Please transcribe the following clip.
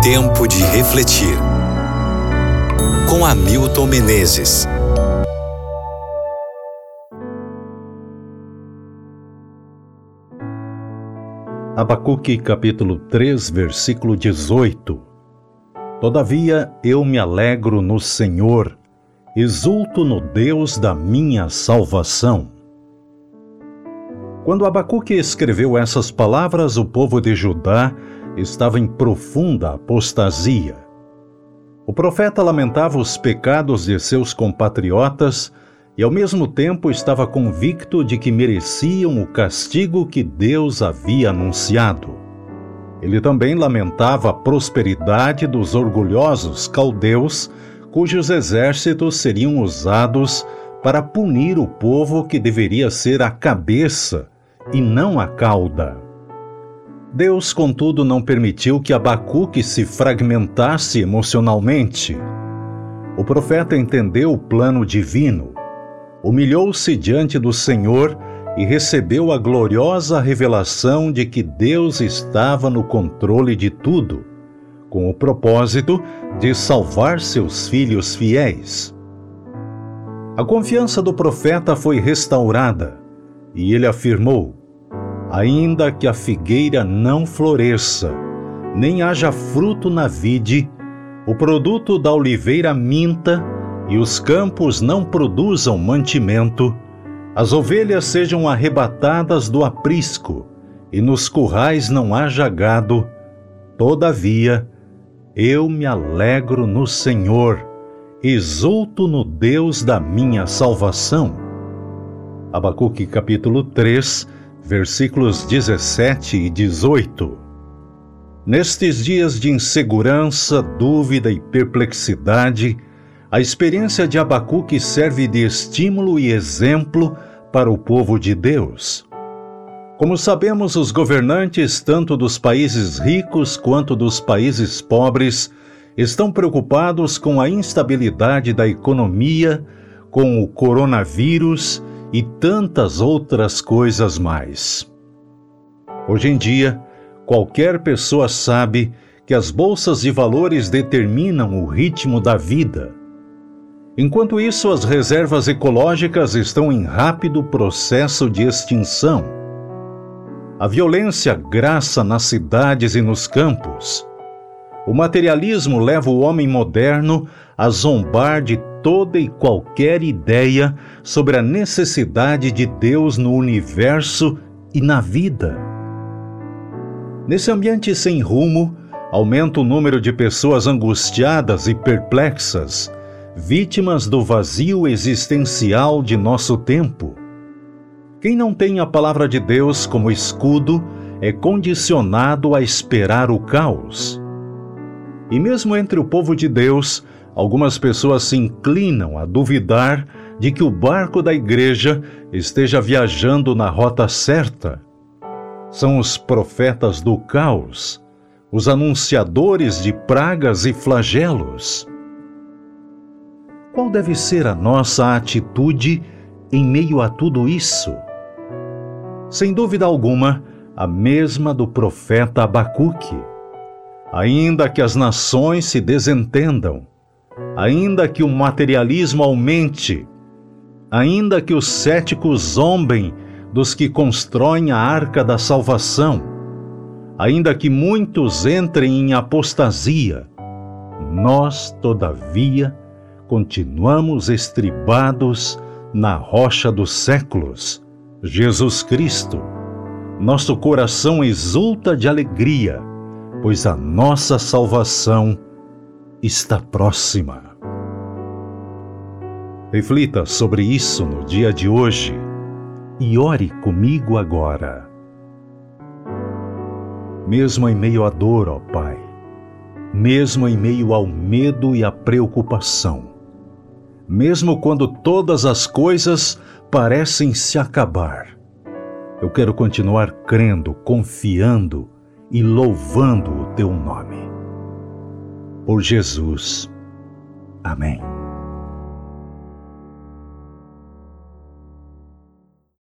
Tempo de refletir. Com Hamilton Menezes. Abacuque capítulo 3, versículo 18. Todavia eu me alegro no Senhor, exulto no Deus da minha salvação. Quando Abacuque escreveu essas palavras, o povo de Judá estava em profunda apostasia. O profeta lamentava os pecados de seus compatriotas e, ao mesmo tempo, estava convicto de que mereciam o castigo que Deus havia anunciado. Ele também lamentava a prosperidade dos orgulhosos caldeus, cujos exércitos seriam usados para punir o povo que deveria ser a cabeça e não a cauda. Deus, contudo, não permitiu que Abacuque se fragmentasse emocionalmente. O profeta entendeu o plano divino, humilhou-se diante do Senhor e recebeu a gloriosa revelação de que Deus estava no controle de tudo, com o propósito de salvar seus filhos fiéis. A confiança do profeta foi restaurada e ele afirmou: ainda que a figueira não floresça, nem haja fruto na vide, o produto da oliveira minta e os campos não produzam mantimento, as ovelhas sejam arrebatadas do aprisco e nos currais não haja gado, todavia eu me alegro no Senhor, exulto no Deus da minha salvação. Abacuque capítulo 3, versículos 17 e 18. Nestes dias de insegurança, dúvida e perplexidade, a experiência de Abacuque serve de estímulo e exemplo para o povo de Deus. Como sabemos, os governantes, tanto dos países ricos quanto dos países pobres, estão preocupados com a instabilidade da economia, com o coronavírus e tantas outras coisas mais. Hoje em dia, qualquer pessoa sabe que as bolsas de valores determinam o ritmo da vida. Enquanto isso, as reservas ecológicas estão em rápido processo de extinção. A violência graça nas cidades e nos campos. O materialismo leva o homem moderno a zombar de toda e qualquer ideia sobre a necessidade de Deus no universo e na vida. Nesse ambiente sem rumo, aumenta o número de pessoas angustiadas e perplexas, vítimas do vazio existencial de nosso tempo. Quem não tem a palavra de Deus como escudo é condicionado a esperar o caos. E mesmo entre o povo de Deus, algumas pessoas se inclinam a duvidar de que o barco da igreja esteja viajando na rota certa. São os profetas do caos, os anunciadores de pragas e flagelos. Qual deve ser a nossa atitude em meio a tudo isso? Sem dúvida alguma, a mesma do profeta Abacuque. Ainda que as nações se desentendam, ainda que o materialismo aumente, ainda que os céticos zombem dos que constroem a arca da salvação, ainda que muitos entrem em apostasia, nós, todavia, continuamos estribados na rocha dos séculos, Jesus Cristo. Nosso coração exulta de alegria, pois a nossa salvação está próxima. Reflita sobre isso no dia de hoje e ore comigo agora. Mesmo em meio à dor, ó Pai, mesmo em meio ao medo e à preocupação, mesmo quando todas as coisas parecem se acabar, eu quero continuar crendo, confiando e louvando o Teu nome. Por Jesus. Amém.